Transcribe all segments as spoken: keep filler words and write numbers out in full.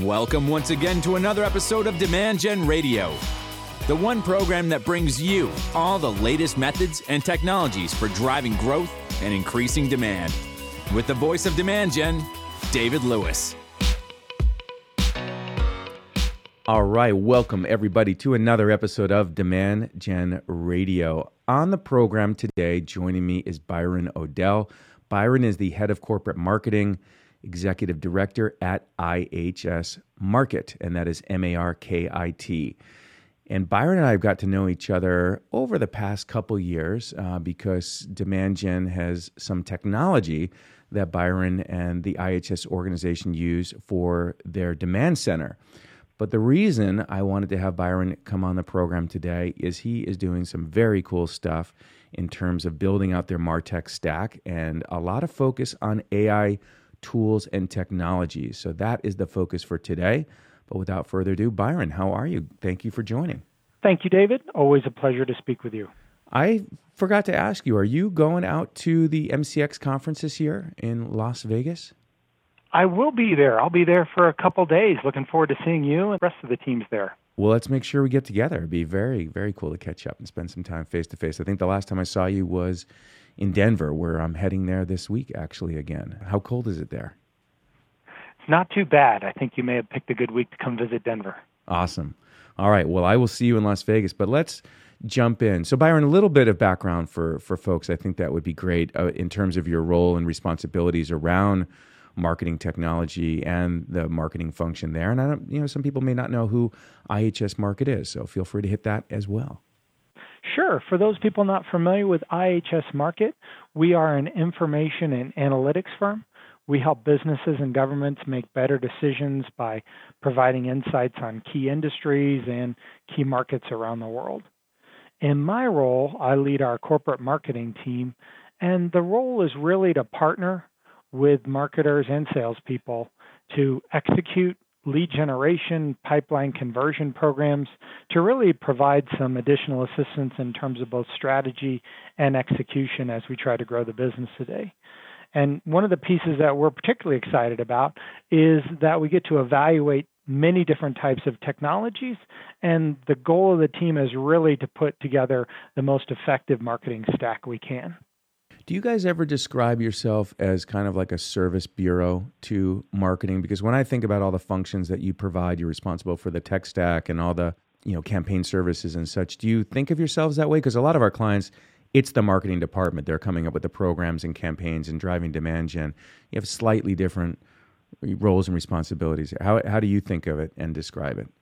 Welcome once again to another episode of Demand Gen Radio, the one program that brings you all the latest methods and technologies for driving growth and increasing demand. With the voice of Demand Gen, David Lewis. All right, welcome everybody to another episode of Demand Gen Radio. On the program today, joining me is Byron Odell. Byron is the head of corporate marketing, executive director at I H S Markit, and that is M A R K I T. And Byron and I have got to know each other over the past couple years uh, because Demand Gen has some technology that Byron and the I H S organization use for their demand center. But the reason I wanted to have Byron come on the program today is he is doing some very cool stuff in terms of building out their MarTech stack and a lot of focus on A I tools and technologies. So that is the focus for today. But without further ado, Byron, how are you? Thank you for joining. Thank you, David. Always a pleasure to speak with you. I forgot to ask you, are you going out to the M C X conference this year in Las Vegas? I will be there. I'll be there for a couple days. Looking forward to seeing you and the rest of the teams there. Well, let's make sure we get together. It'd be very, very cool to catch up and spend some time face-to-face. I think the last time I saw you was in Denver, where I'm heading there this week, actually, again. How cold is it there? It's not too bad. I think you may have picked a good week to come visit Denver. Awesome. All right. Well, I will see you in Las Vegas, but let's jump in. So, Byron, a little bit of background for, for folks. I think that would be great uh, in terms of your role and responsibilities around marketing technology and the marketing function there. And I don't, you know, some people may not know who I H S Markit is, so feel free to hit that as well. Sure. For those people not familiar with I H S Markit, we are an information and analytics firm. We help businesses and governments make better decisions by providing insights on key industries and key markets around the world. In my role, I lead our corporate marketing team, and the role is really to partner with marketers and salespeople to execute lead generation, pipeline conversion programs, to really provide some additional assistance in terms of both strategy and execution as we try to grow the business today. And one of the pieces that we're particularly excited about is that we get to evaluate many different types of technologies, and the goal of the team is really to put together the most effective marketing stack we can. Do you guys ever describe yourself as kind of like a service bureau to marketing? Because when I think about all the functions that you provide, you're responsible for the tech stack and all the, you know, campaign services and such. Do you think of yourselves that way? Because a lot of our clients, it's the marketing department. They're coming up with the programs and campaigns and driving demand gen. You have slightly different roles and responsibilities. How how do you think of it and describe it?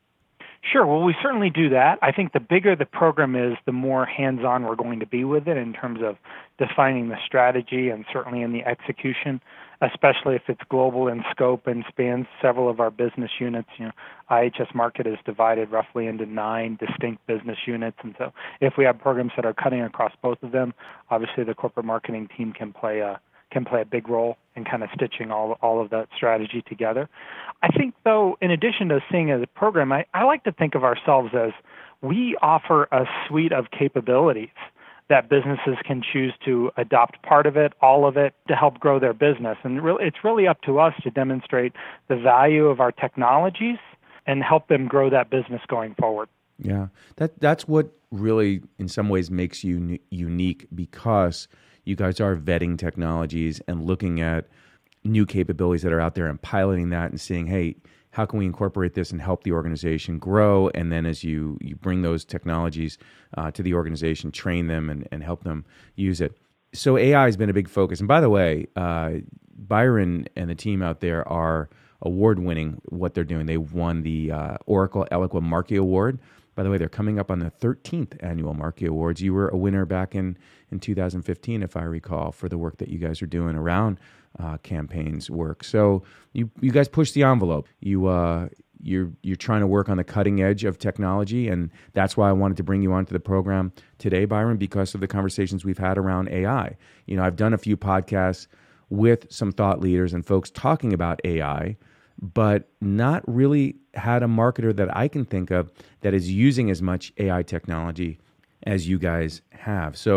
Sure. Well, we certainly do that. I think the bigger the program is, the more hands-on we're going to be with it in terms of defining the strategy and certainly in the execution, especially if it's global in scope and spans several of our business units. You know, I H S Markit is divided roughly into nine distinct business units. And so if we have programs that are cutting across both of them, obviously the corporate marketing team can play a can play a big role in kind of stitching all all of that strategy together. I think, though, in addition to seeing as a program, I, I like to think of ourselves as we offer a suite of capabilities that businesses can choose to adopt part of it, all of it, to help grow their business. And really, it's really up to us to demonstrate the value of our technologies and help them grow that business going forward. Yeah, that that's what really, in some ways, makes you n- unique because you guys are vetting technologies and looking at new capabilities that are out there and piloting that and seeing, hey, how can we incorporate this and help the organization grow? And then as you, you bring those technologies uh, to the organization, train them and, and help them use it. So A I has been a big focus. And by the way, uh, Byron and the team out there are award-winning what they're doing. They won the uh, Oracle Eloqua Markie Award. By the way, they're coming up on the thirteenth annual Markie Awards. You were a winner back in, in two thousand fifteen, if I recall, for the work that you guys are doing around uh, campaigns work. So you you guys push the envelope. You uh, you're you're trying to work on the cutting edge of technology, and that's why I wanted to bring you onto the program today, Byron, because of the conversations we've had around A I. You know, I've done a few podcasts with some thought leaders and folks talking about A I, but not really had a marketer that I can think of that is using as much A I technology as you guys have. So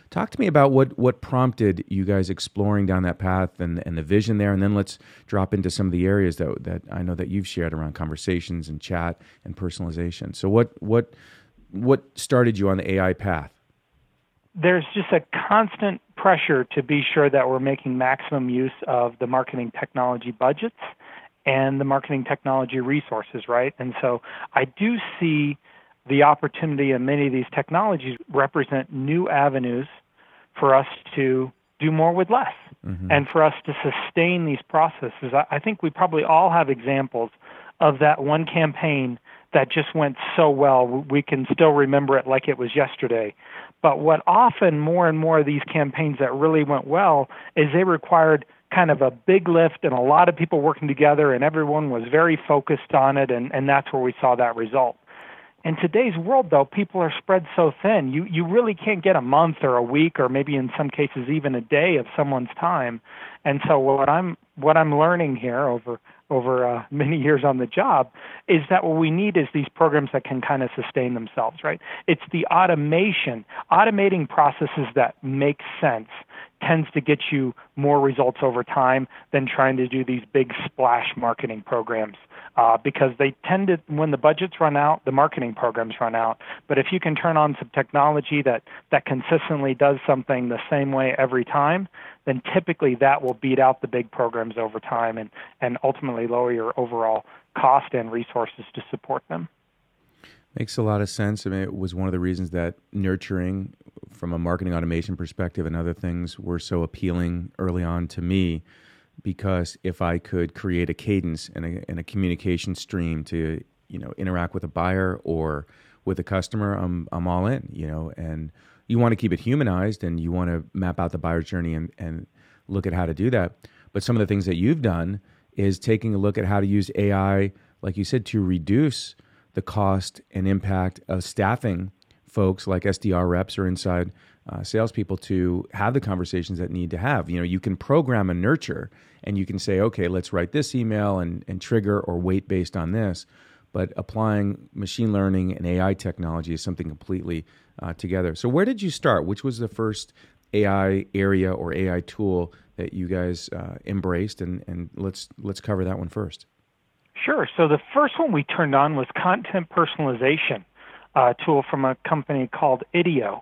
Talk to me about what, what prompted you guys exploring down that path and, and the vision there, and then let's drop into some of the areas that, that I know that you've shared around conversations and chat and personalization. So what what what started you on the A I path? There's just a constant pressure to be sure that we're making maximum use of the marketing technology budgets and the marketing technology resources, right? And so I do see the opportunity in many of these technologies represent new avenues for us to do more with less, mm-hmm. and for us to sustain these processes. I think we probably all have examples of that one campaign that just went so well. We can still remember it like it was yesterday. But what often more and more of these campaigns that really went well is they required kind of a big lift and a lot of people working together, and everyone was very focused on it, and, and that's where we saw that result. In today's world, though, people are spread so thin. You you really can't get a month or a week or maybe in some cases even a day of someone's time. And so what I'm what I'm learning here over over uh, many years on the job is that what we need is these programs that can kind of sustain themselves, right? It's the automation, automating processes that make sense tends to get you more results over time than trying to do these big splash marketing programs. Uh, because they tend to, when the budgets run out, the marketing programs run out. But if you can turn on some technology that, that consistently does something the same way every time, then typically that will beat out the big programs over time and, and ultimately lower your overall cost and resources to support them. Makes a lot of sense. I mean, it was one of the reasons that nurturing from a marketing automation perspective and other things were so appealing early on to me, because if I could create a cadence and a, and a communication stream to, you know, interact with a buyer or with a customer, I'm I'm all in, you know, and you want to keep it humanized and you want to map out the buyer's journey and, and look at how to do that. But some of the things that you've done is taking a look at how to use A I, like you said, to reduce the cost and impact of staffing folks like S D R reps or inside uh, salespeople to have the conversations that need to have. You know, you can program a nurture and you can say, okay, let's write this email and, and trigger or weight based on this. But applying machine learning and A I technology is something completely uh, together. So where did you start? Which was the first A I area or A I tool that you guys uh, embraced? And, and let's let's cover that one first. Sure. So the first one we turned on was content personalization, a tool from a company called Idio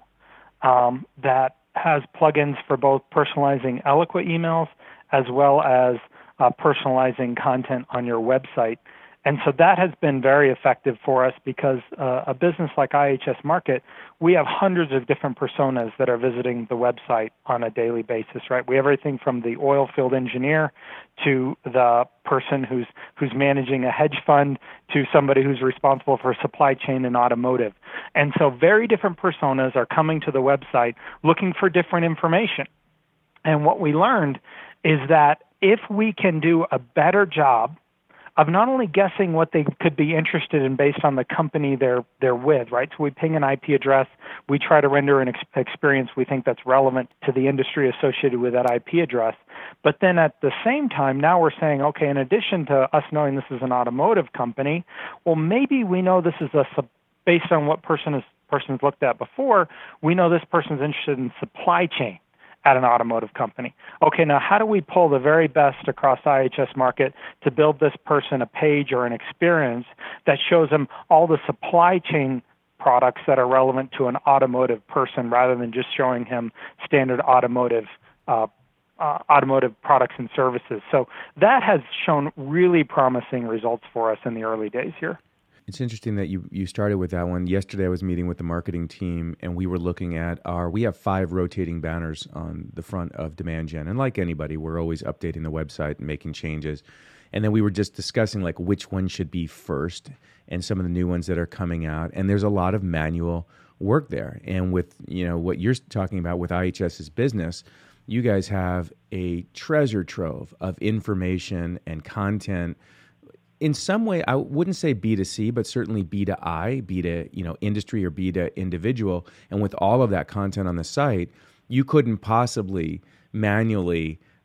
um, that has plugins for both personalizing Eloqua emails as well as uh, personalizing content on your website. And so that has been very effective for us because uh, a business like I H S Markit, we have hundreds of different personas that are visiting the website on a daily basis, right? We have everything from the oil field engineer to the person who's who's managing a hedge fund to somebody who's responsible for supply chain and automotive. And so very different personas are coming to the website looking for different information. And what we learned is that if we can do a better job of not only guessing what they could be interested in based on the company they're they're with, right? So we ping an I P address, we try to render an ex- experience we think that's relevant to the industry associated with that I P address. But then at the same time, now we're saying, okay, in addition to us knowing this is an automotive company, well, maybe we know this is a based on what person is person's looked at before, we know this person's interested in supply chain at an automotive company. Okay, now how do we pull the very best across I H S Markit to build this person a page or an experience that shows them all the supply chain products that are relevant to an automotive person rather than just showing him standard automotive uh, uh, automotive products and services. So that has shown really promising results for us in the early days here. It's interesting that you, you started with that one. Yesterday I was meeting with the marketing team and we were looking at our, we have five rotating banners on the front of Demand Gen. And like anybody, we're always updating the website and making changes. And then we were just discussing like which one should be first and some of the new ones that are coming out. And there's a lot of manual work there. And with, you know, what you're talking about with IHS's business, you guys have a treasure trove of information and content. In some way, I wouldn't say B to C, but certainly B to I, B to, you know, industry or B to individual. And with all of that content on the site, you couldn't possibly manually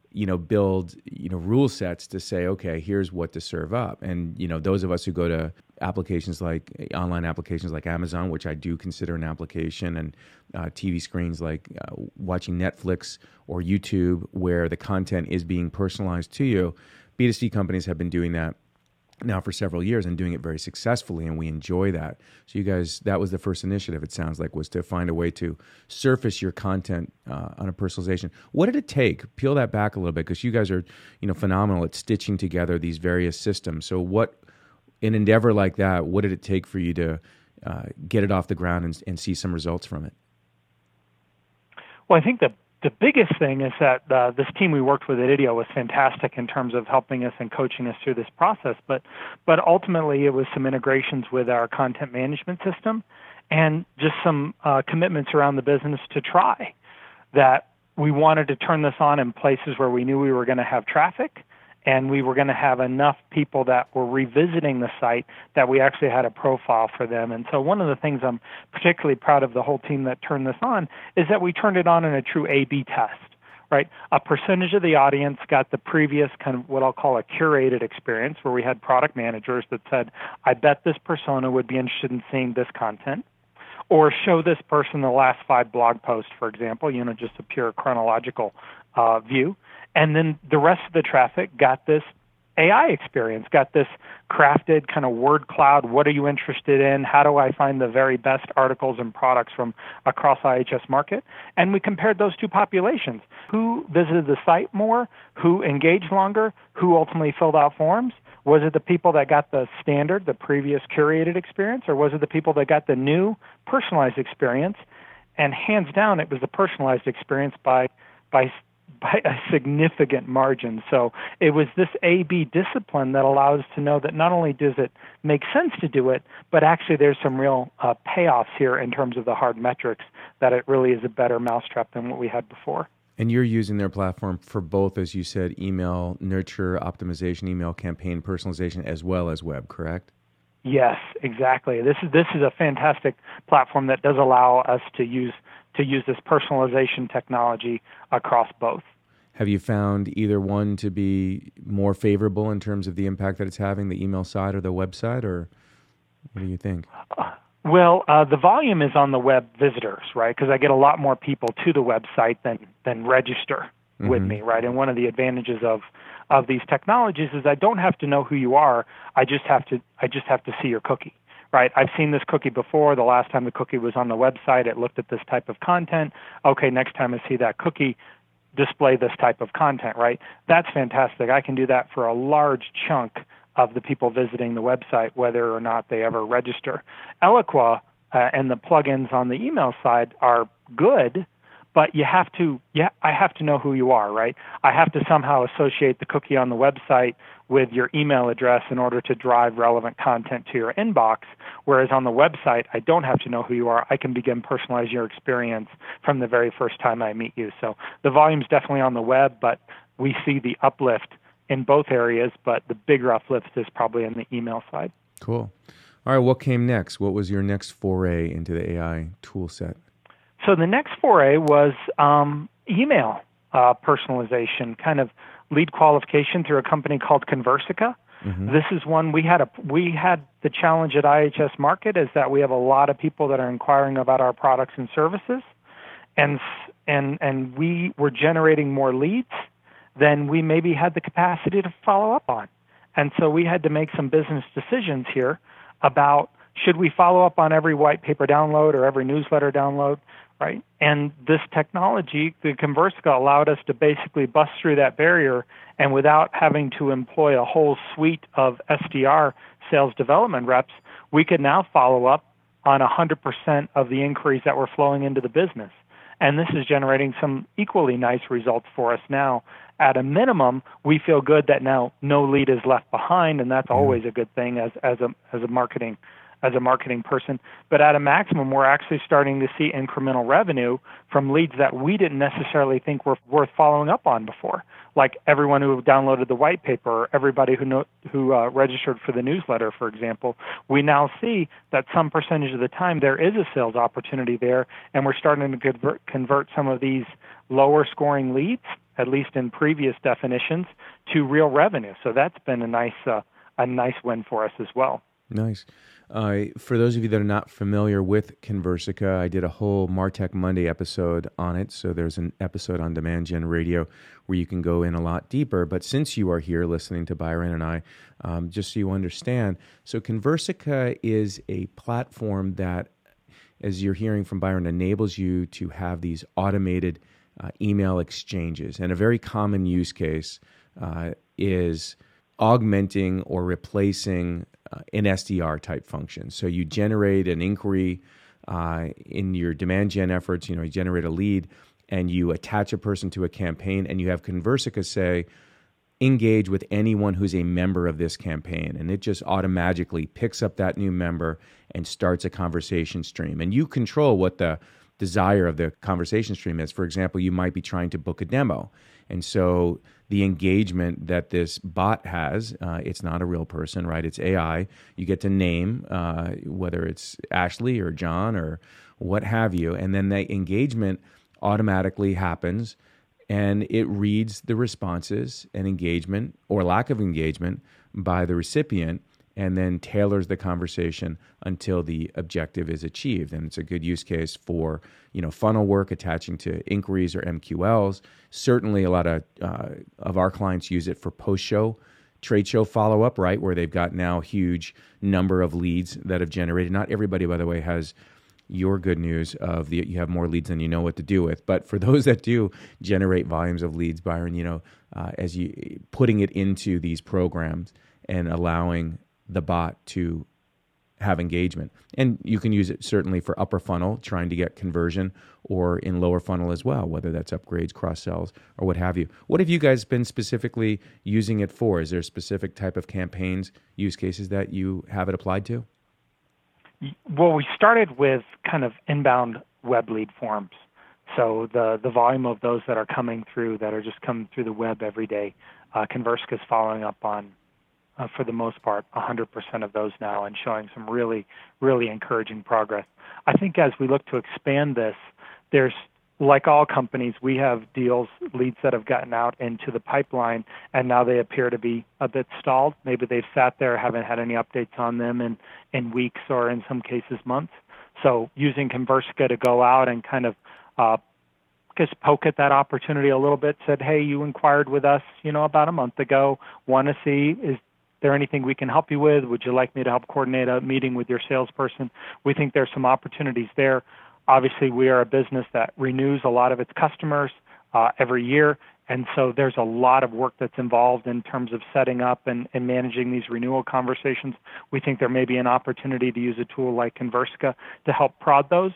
you know, build, you know, rule sets to say, okay, here's what to serve up. And, you know, those of us who go to applications like online applications like Amazon, which I do consider an application, and uh, T V screens like uh, watching Netflix or YouTube, where the content is being personalized to you. B two C companies have been doing that now for several years and doing it very successfully, and we enjoy that. So you guys, that was the first initiative, it sounds like, was to find a way to surface your content uh, on a personalization. What did it take? Peel that back a little bit, because you guys are, you know, phenomenal at stitching together these various systems. So what, an endeavor like that, what did it take for you to uh, get it off the ground and, and see some results from it? Well, I think the The biggest thing is that uh, this team we worked with at Idio was fantastic in terms of helping us and coaching us through this process. But but ultimately, it was some integrations with our content management system and just some uh, commitments around the business to try. That we wanted to turn this on in places where we knew we were going to have traffic, and we were going to have enough people that were revisiting the site that we actually had a profile for them. And so one of the things I'm particularly proud of the whole team that turned this on is that we turned it on in a true A B test, right? A percentage of the audience got the previous kind of what I'll call a curated experience, where we had product managers that said, I bet this persona would be interested in seeing this content, or show this person the last five blog posts, for example, you know, just a pure chronological uh, view. And then the rest of the traffic got this A I experience, got this crafted kind of word cloud. What are you interested in? How do I find the very best articles and products from across I H S Market? And we compared those two populations. Who visited the site more? Who engaged longer? Who ultimately filled out forms? Was it the people that got the standard, the previous curated experience, or was it the people that got the new personalized experience? And hands down, it was the personalized experience by by by a significant margin. So it was this A B discipline that allows us to know that not only does it make sense to do it, but actually there's some real uh, payoffs here in terms of the hard metrics, that it really is a better mousetrap than what we had before. And you're using their platform for both, as you said, email nurture optimization, email campaign personalization, as well as web, correct? Yes, exactly. This is this is a fantastic platform that does allow us to use to use this personalization technology across both. Have you found either one to be more favorable in terms of the impact that it's having, the email side or the website, or what do you think? Uh, well, uh, the volume is on the web visitors, right? Because I get a lot more people to the website than than register mm-hmm. with me, right? And one of the advantages of of these technologies is I don't have to know who you are. I just have to I just have to see your cookie. Right, I've seen this cookie before. The last time the cookie was on the website, it looked at this type of content. Okay, next time I see that cookie, display this type of content, right? That's fantastic. I can do that for a large chunk of the people visiting the website, whether or not they ever register. Eloqua uh, and the plugins on the email side are good, but you have to, yeah, I have to know who you are, right? I have to somehow associate the cookie on the website with your email address in order to drive relevant content to your inbox, whereas on the website, I don't have to know who you are. I can begin personalizing your experience from the very first time I meet you. So the volume's definitely on the web, but we see the uplift in both areas, but the bigger uplift is probably on the email side. Cool. All right, what came next? What was your next foray into the A I tool set? So the next foray was um, email uh, personalization, kind of lead qualification through a company called Conversica. Mm-hmm. This is one we had a we had the challenge at I H S Market is that we have a lot of people that are inquiring about our products and services, and and and we were generating more leads than we maybe had the capacity to follow up on, and so we had to make some business decisions here about should we follow up on every white paper download or every newsletter download. Right, and this technology, the Conversica, allowed us to basically bust through that barrier, and without having to employ a whole suite of S D R sales development reps, we could now follow up on one hundred percent of the inquiries that were flowing into the business. And this is generating some equally nice results for us now. At a minimum, we feel good that now no lead is left behind, and that's always a good thing as as a as a marketing as a marketing person. But at a maximum, we're actually starting to see incremental revenue from leads that we didn't necessarily think were worth following up on before, like everyone who downloaded the white paper or everybody who know, who uh, registered for the newsletter, for example. We now see that some percentage of the time there is a sales opportunity there, and we're starting to convert, convert some of these lower scoring leads at least in previous definitions, to real revenue. So that's been a nice uh, a nice win for us as well. Nice. Uh, for those of you that are not familiar with Conversica, I did a whole Martech Monday episode on it. So there's an episode on Demand Gen Radio where you can go in a lot deeper. But since you are here listening to Byron and I, um, just so you understand, so Conversica is a platform that, as you're hearing from Byron, enables you to have these automated uh, email exchanges. And a very common use case uh, is augmenting or replacing uh, an S D R type function. So you generate an inquiry uh, in your demand gen efforts, you know, you generate a lead and you attach a person to a campaign and you have Conversica say, engage with anyone who's a member of this campaign. And it just automatically picks up that new member and starts a conversation stream. And you control what the desire of the conversation stream is. For example, you might be trying to book a demo. And so the engagement that this bot has, uh, it's not a real person, right? It's A I. You get to name, uh, whether it's Ashley or John or what have you. And then the engagement automatically happens and it reads the responses and engagement or lack of engagement by the recipient and then tailors the conversation until the objective is achieved. And it's a good use case for, you know, funnel work attaching to inquiries or M Q Ls. Certainly a lot of uh, of our clients use it for post-show, trade show follow-up, right, where they've got now a huge number of leads that have generated. Not everybody, by the way, has your good news of the you have more leads than you know what to do with. But for those that do generate volumes of leads, Byron, you know, uh, as you putting it into these programs and allowing the bot to have engagement. And you can use it certainly for upper funnel, trying to get conversion, or in lower funnel as well, whether that's upgrades, cross-sells, or what have you. What have you guys been specifically using it for? Is there a specific type of campaigns, use cases that you have it applied to? Well, we started with kind of inbound web lead forms. So the, the volume of those that are coming through, that are just coming through the web every day, uh, Conversica is following up on, uh, for the most part, one hundred percent of those now and showing some really, really encouraging progress. I think as we look to expand this, there's, like all companies, we have deals, leads that have gotten out into the pipeline, and now they appear to be a bit stalled. Maybe they've sat there, haven't had any updates on them in, in weeks or in some cases months. So using Conversica to go out and kind of uh, just poke at that opportunity a little bit, said, hey, you inquired with us, you know, about a month ago, want to see, is there anything we can help you with? Would you like me to help coordinate a meeting with your salesperson? We think there's some opportunities there. Obviously, we are a business that renews a lot of its customers uh, every year, and so there's a lot of work that's involved in terms of setting up and, and managing these renewal conversations. We think there may be an opportunity to use a tool like Conversica to help prod those,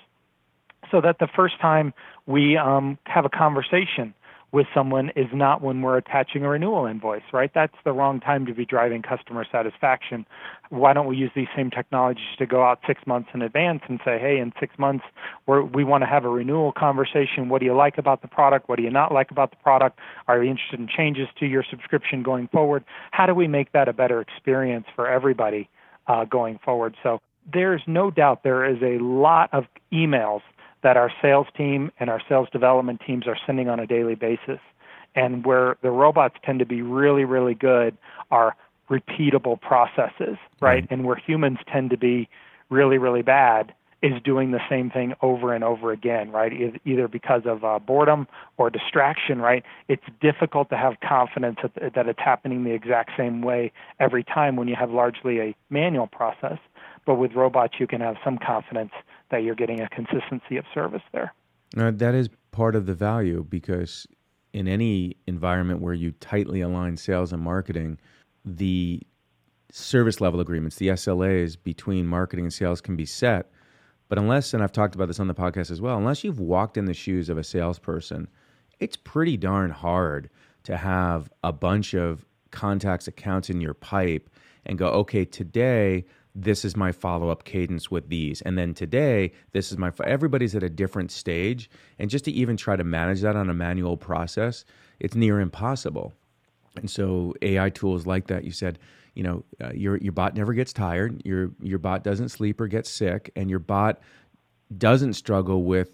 so that the first time we um, have a conversation with someone is not when we're attaching a renewal invoice, right? That's the wrong time to be driving customer satisfaction. Why don't we use these same technologies to go out six months in advance and say, hey, in six months, we're, we want to have a renewal conversation. What do you like about the product? What do you not like about the product? Are you interested in changes to your subscription going forward? How do we make that a better experience for everybody uh, going forward? So there's no doubt there is a lot of emails that our sales team and our sales development teams are sending on a daily basis. And where the robots tend to be really, really good are repeatable processes, right? Mm-hmm. And where humans tend to be really, really bad is doing the same thing over and over again, right? Either because of uh, boredom or distraction, right? It's difficult to have confidence that, that it's happening the exact same way every time when you have largely a manual process. But with robots, you can have some confidence that you're getting a consistency of service there. Uh, that is part of the value, because in any environment where you tightly align sales and marketing, the service level agreements, the S L As between marketing and sales can be set. But unless, and I've talked about this on the podcast as well, unless you've walked in the shoes of a salesperson, it's pretty darn hard to have a bunch of contacts, accounts in your pipe and go, okay, today this is my follow-up cadence with these. And then today, this is my, everybody's at a different stage. And just to even try to manage that on a manual process, it's near impossible. And so A I tools like that, you said, you know, uh, your your bot never gets tired, your your bot doesn't sleep or get sick, and your bot doesn't struggle with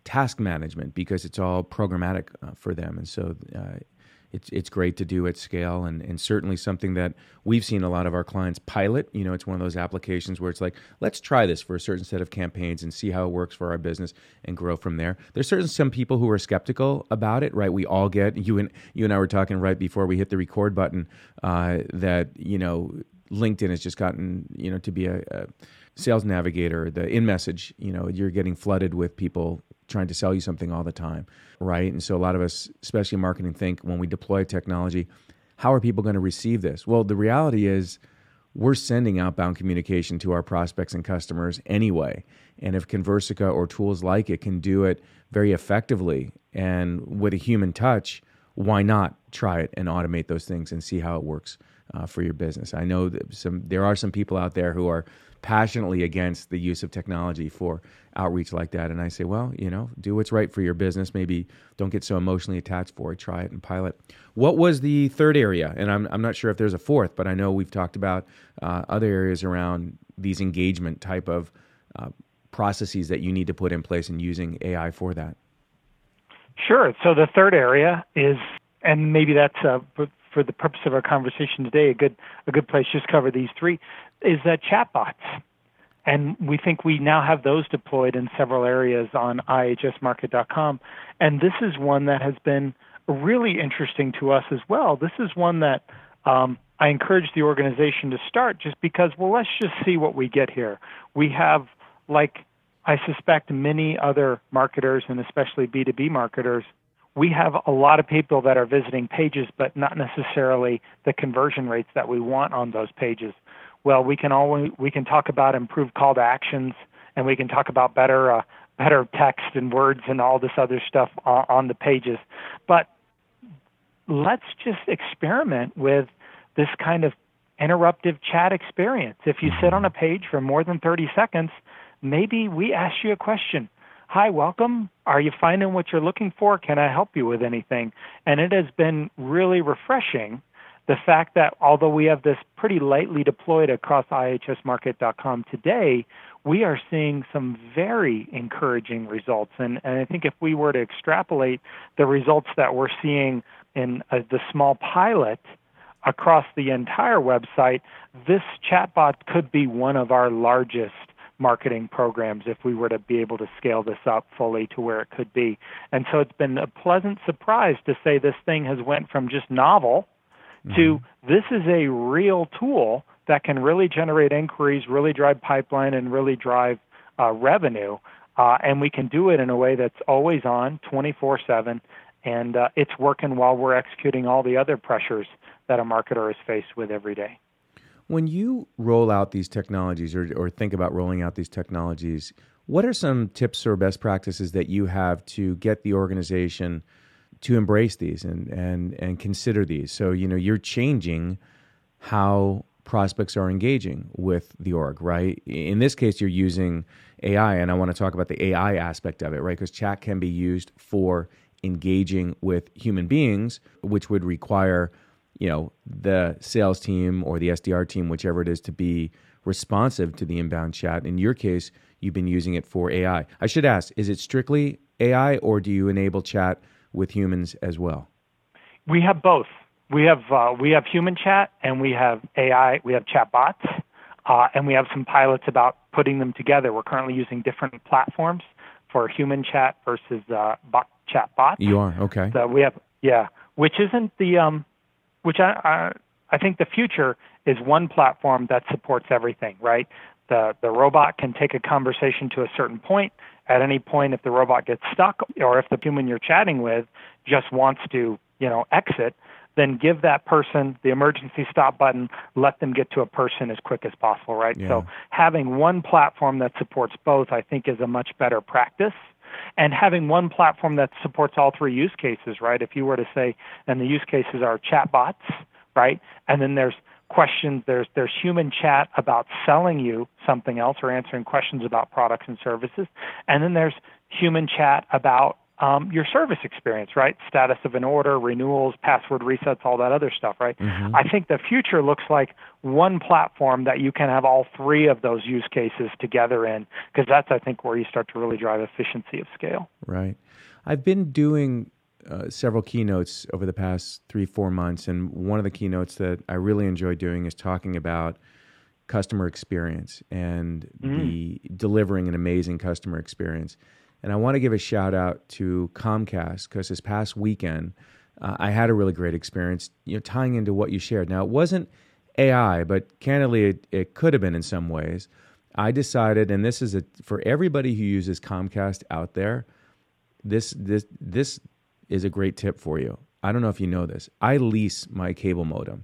task management because it's all programmatic uh, for them. And so uh, it's it's great to do at scale, and, and certainly something that we've seen a lot of our clients pilot. You know, it's one of those applications where it's like, let's try this for a certain set of campaigns and see how it works for our business and grow from there. There's certainly some people who are skeptical about it, right? We all get, you and you and I were talking right before we hit the record button, uh, that, you know, LinkedIn has just gotten, you know, to be a, a sales navigator, the in-message, you know, you're getting flooded with people trying to sell you something all the time, right? And so a lot of us, especially in marketing, think when we deploy technology, how are people going to receive this? Well, the reality is we're sending outbound communication to our prospects and customers anyway. And if Conversica or tools like it can do it very effectively and with a human touch, why not try it and automate those things and see how it works uh, for your business? I know that some there are some people out there who are passionately against the use of technology for outreach like that. And I say, well, you know, do what's right for your business. Maybe don't get so emotionally attached for it. Try it and pilot. What was the third area? And I'm I'm not sure if there's a fourth, but I know we've talked about uh, other areas around these engagement type of uh, processes that you need to put in place and using A I for that. Sure. So the third area is, and maybe that's uh, for the purpose of our conversation today, a good a good place just to cover these three, is uh, chatbots. And we think we now have those deployed in several areas on I H S market dot com. And this is one that has been really interesting to us as well. This is one that um, I encourage the organization to start just because, well, let's just see what we get here. We have, like I suspect many other marketers, and especially B two B marketers, we have a lot of people that are visiting pages, but not necessarily the conversion rates that we want on those pages. Well, we can always we can talk about improved call to actions, and we can talk about better uh, better text and words and all this other stuff on, on the pages. But let's just experiment with this kind of interruptive chat experience. If you sit on a page for more than thirty seconds, maybe we ask you a question. Hi, welcome. Are you finding what you're looking for? Can I help you with anything? And it has been really refreshing, the fact that although we have this pretty lightly deployed across I H S market dot com today, we are seeing some very encouraging results. And, and I think if we were to extrapolate the results that we're seeing in uh, the small pilot across the entire website, this chatbot could be one of our largest marketing programs if we were to be able to scale this up fully to where it could be. And so it's been a pleasant surprise to say this thing has went from just novel mm-hmm. to this is a real tool that can really generate inquiries, really drive pipeline, and really drive uh, revenue. Uh, and we can do it in a way that's always on, twenty-four seven, and uh, it's working while we're executing all the other pressures that a marketer is faced with every day. When you roll out these technologies or, or think about rolling out these technologies, what are some tips or best practices that you have to get the organization to embrace these and, and, and consider these? So, you know, you're changing how prospects are engaging with the org, right? In this case, you're using A I, and I want to talk about the A I aspect of it, right? Because chat can be used for engaging with human beings, which would require you know, the sales team or the S D R team, whichever it is, to be responsive to the inbound chat. In your case, you've been using it for A I. I should ask, is it strictly A I or do you enable chat with humans as well? We have both. We have uh, we have human chat and we have A I, we have chat bots, uh, and we have some pilots about putting them together. We're currently using different platforms for human chat versus uh, bot, chat bots. You are? Okay. So we have, yeah, which isn't the... um. Which I, I I think the future is one platform that supports everything, right? The the robot can take a conversation to a certain point. At any point, if the robot gets stuck or if the human you're chatting with just wants to, you know, exit, then give that person the emergency stop button, let them get to a person as quick as possible, right? Yeah. So having one platform that supports both, I think, is a much better practice. And having one platform that supports all three use cases, right? If you were to say, and the use cases are chatbots, right? And then there's questions, there's there's human chat about selling you something else or answering questions about products and services. And then there's human chat about um, your service experience, right? Status of an order, renewals, password resets, all that other stuff, right? Mm-hmm. I think the future looks like one platform that you can have all three of those use cases together in, because that's, I think, where you start to really drive efficiency of scale. Right. I've been doing uh, several keynotes over the past three, four months, and one of the keynotes that I really enjoy doing is talking about customer experience and mm. the delivering an amazing customer experience. And I want to give a shout out to Comcast, because this past weekend uh, I had a really great experience, you know, tying into what you shared. Now, it wasn't A I, but candidly, it, it could have been in some ways. I decided, and this is a, for everybody who uses Comcast out there, this this this is a great tip for you. I don't know if you know this. I lease my cable modem,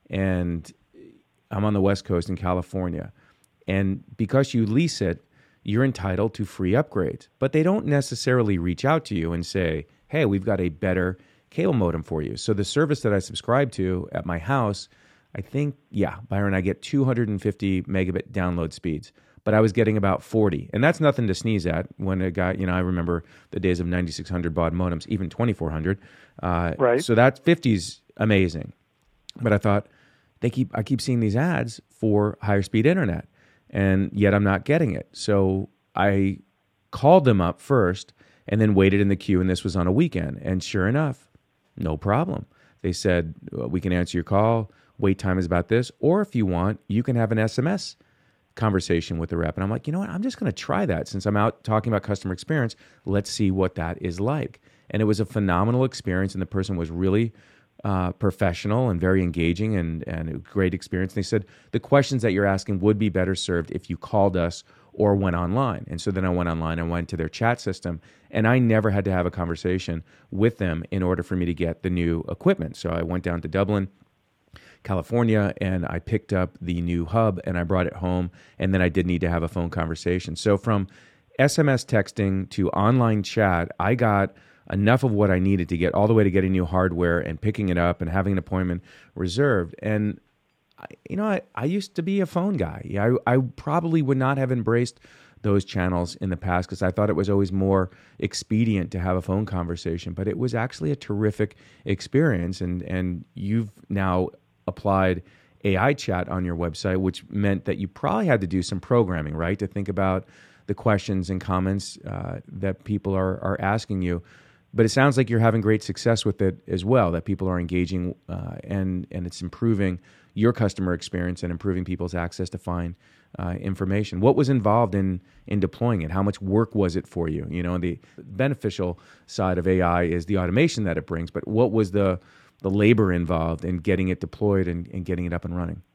and I'm on the West Coast in California. And because you lease it, you're entitled to free upgrades. But they don't necessarily reach out to you and say, hey, we've got a better cable modem for you. So the service that I subscribe to at my house, I think, yeah, Byron, I get two hundred fifty megabit download speeds. But I was getting about forty. And that's nothing to sneeze at when a guy, you know, I remember the days of ninety-six hundred baud modems, even twenty-four hundred. Uh, right. So that fifty's amazing. But I thought, they keep I keep seeing these ads for higher speed internet, and yet I'm not getting it. So I called them up first and then waited in the queue, and this was on a weekend. And sure enough, no problem. They said, well, we can answer your call. Wait time is about this. Or if you want, you can have an S M S conversation with the rep. And I'm like, you know what? I'm just going to try that. Since I'm out talking about customer experience, let's see what that is like. And it was a phenomenal experience, and the person was really Uh, professional and very engaging, and, and a great experience. And they said the questions that you're asking would be better served if you called us or went online. And so then I went online and went to their chat system, and I never had to have a conversation with them in order for me to get the new equipment. So I went down to Dublin, California, and I picked up the new hub and I brought it home, and then I did need to have a phone conversation. So from S M S texting to online chat, I got enough of what I needed to get all the way to getting new hardware and picking it up and having an appointment reserved. And, you know, I, I used to be a phone guy. I, I probably would not have embraced those channels in the past because I thought it was always more expedient to have a phone conversation. But it was actually a terrific experience. And, and you've now applied A I chat on your website, which meant that you probably had to do some programming, right, to think about the questions and comments uh, that people are, are asking you. But it sounds like you're having great success with it as well, that people are engaging uh, and, and it's improving your customer experience and improving people's access to find uh, information. What was involved in in deploying it? How much work was it for you? You know, the beneficial side of A I is the automation that it brings, but what was the, the labor involved in getting it deployed and, and getting it up and running?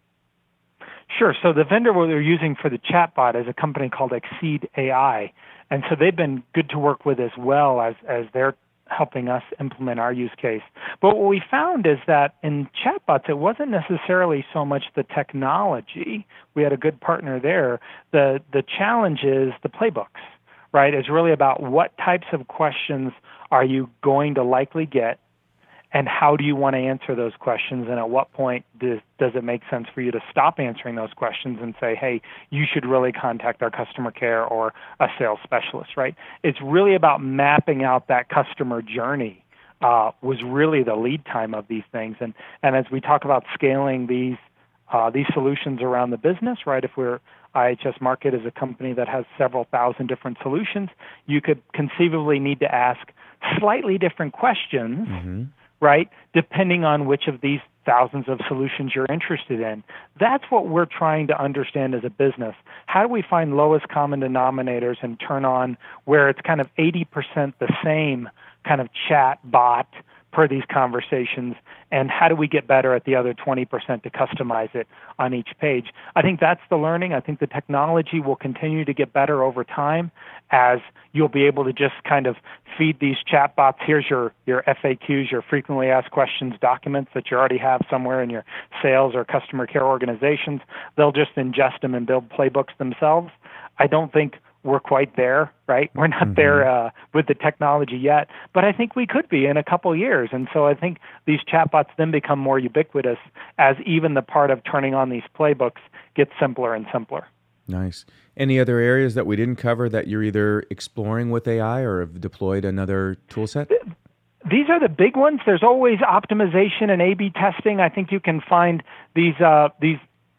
Sure. So the vendor we're using for the chatbot is a company called Exceed A I. And so they've been good to work with as well as, as they're helping us implement our use case. But what we found is that in chatbots, it wasn't necessarily so much the technology. We had a good partner there. The the challenge is the playbooks, right? It's really about what types of questions are you going to likely get, and how do you want to answer those questions, and at what point does, does it make sense for you to stop answering those questions and say, hey, you should really contact our customer care or a sales specialist, right? It's really about mapping out that customer journey uh, was really the lead time of these things. And, and as we talk about scaling these uh, these solutions around the business, right, if we're I H S Markit is a company that has several thousand different solutions, you could conceivably need to ask slightly different questions, mm-hmm. right, depending on which of these thousands of solutions you're interested in. That's what we're trying to understand as a business. How do we find lowest common denominators and turn on where it's kind of eighty percent the same kind of chat bot per these conversations, and how do we get better at the other twenty percent to customize it on each page? I think that's the learning. I think the technology will continue to get better over time as you'll be able to just kind of feed these chatbots. Here's your, your F A Qs, your frequently asked questions documents that you already have somewhere in your sales or customer care organizations. They'll just ingest them and build playbooks themselves. I don't think we're quite there, right? We're not mm-hmm. there uh, with the technology yet, but I think we could be in a couple years. And so I think these chatbots then become more ubiquitous as even the part of turning on these playbooks gets simpler and simpler. Nice. Any other areas that we didn't cover that you're either exploring with A I or have deployed another tool set? These are the big ones. There's always optimization and A B testing. I think you can find these uh, these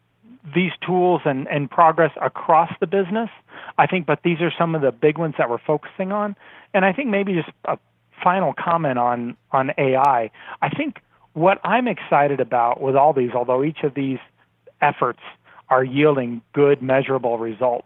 these tools and, and progress across the business. I think, but these are some of the big ones that we're focusing on. And I think maybe just a final comment on, on A I. I think what I'm excited about with all these, although each of these efforts are yielding good, measurable results,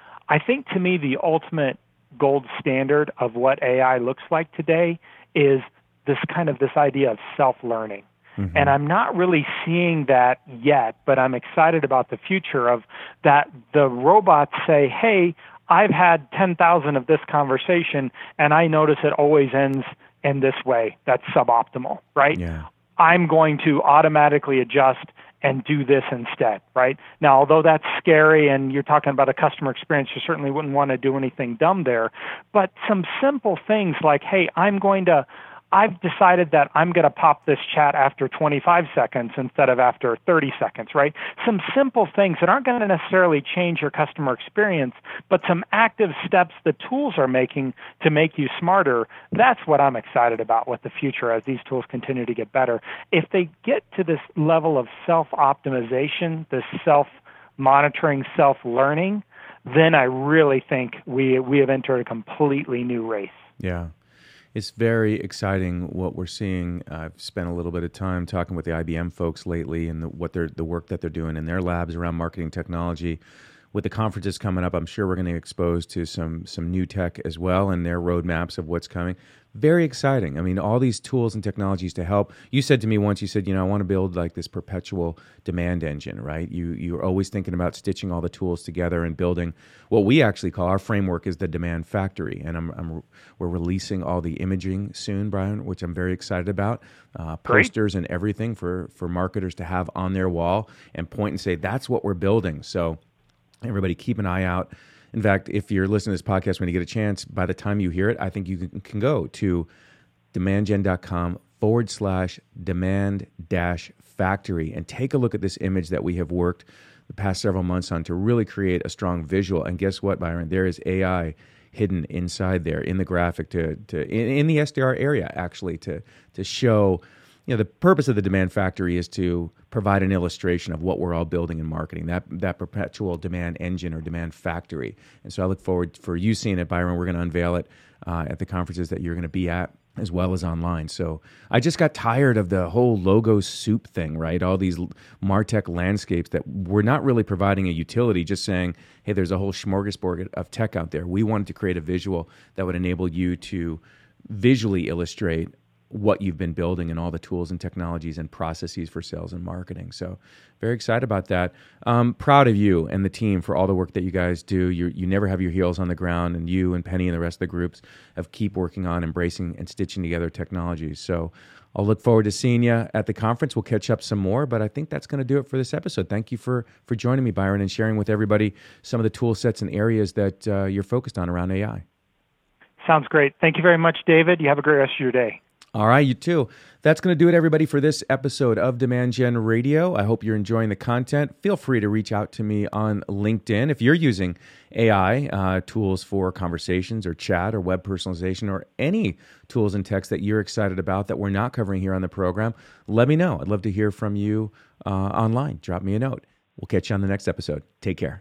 I think to me the ultimate gold standard of what A I looks like today is this kind of this idea of self-learning. Mm-hmm. And I'm not really seeing that yet, but I'm excited about the future of that the robots say, hey, I've had ten thousand of this conversation, and I notice it always ends in this way. That's suboptimal, right? Yeah. I'm going to automatically adjust and do this instead, right? Now, although that's scary and you're talking about a customer experience, you certainly wouldn't want to do anything dumb there. But some simple things like, hey, I'm going to, I've decided that I'm going to pop this chat after twenty-five seconds instead of after thirty seconds, right? Some simple things that aren't going to necessarily change your customer experience, but some active steps the tools are making to make you smarter. That's what I'm excited about with the future as these tools continue to get better. If they get to this level of self-optimization, this self-monitoring, self-learning, then I really think we we have entered a completely new race. Yeah. It's very exciting what we're seeing. I've spent a little bit of time talking with the I B M folks lately and the, what they're, the work that they're doing in their labs around marketing technology. With the conferences coming up, I'm sure we're going to be exposed to some some new tech as well and their roadmaps of what's coming. Very exciting. I mean, all these tools and technologies to help. You said to me once, you said, you know, I want to build like this perpetual demand engine, right? You, you're always thinking about stitching all the tools together and building what we actually call our framework is the demand factory. And I'm, I'm we're releasing all the imaging soon, Brian, which I'm very excited about. Uh, posters and everything for, for marketers to have on their wall and point and say, that's what we're building. So everybody keep an eye out. In fact, if you're listening to this podcast when you get a chance, by the time you hear it, I think you can, can go to demandgen.com forward slash demand dash factory and take a look at this image that we have worked the past several months on to really create a strong visual. And guess what, Byron? There is A I hidden inside there in the graphic to, to in, in the S D R area, actually, to to show. You know, the purpose of the Demand Factory is to provide an illustration of what we're all building in marketing, that that perpetual demand engine or demand factory. And so I look forward for you seeing it, Byron. We're going to unveil it uh, at the conferences that you're going to be at as well as online. So I just got tired of the whole logo soup thing, right? All these MarTech landscapes that we're not really providing a utility, just saying, hey, there's a whole smorgasbord of tech out there. We wanted to create a visual that would enable you to visually illustrate what you've been building and all the tools and technologies and processes for sales and marketing. So very excited about that. Um, proud of you and the team for all the work that you guys do. You you never have your heels on the ground, and you and Penny and the rest of the groups have keep working on embracing and stitching together technologies. So I'll look forward to seeing you at the conference. We'll catch up some more, but I think that's going to do it for this episode. Thank you for, for joining me, Byron, and sharing with everybody some of the tool sets and areas that uh, you're focused on around A I. Sounds great. Thank you very much, David. You have a great rest of your day. All right, you too. That's going to do it, everybody, for this episode of Demand Gen Radio. I hope you're enjoying the content. Feel free to reach out to me on LinkedIn. If you're using A I uh, tools for conversations or chat or web personalization or any tools and techs that you're excited about that we're not covering here on the program, let me know. I'd love to hear from you uh, online. Drop me a note. We'll catch you on the next episode. Take care.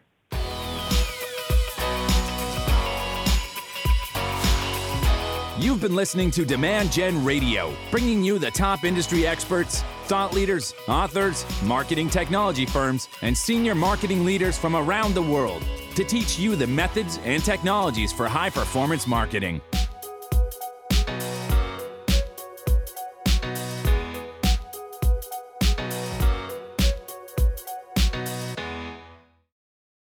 You've been listening to Demand Gen Radio, bringing you the top industry experts, thought leaders, authors, marketing technology firms, and senior marketing leaders from around the world to teach you the methods and technologies for high-performance marketing.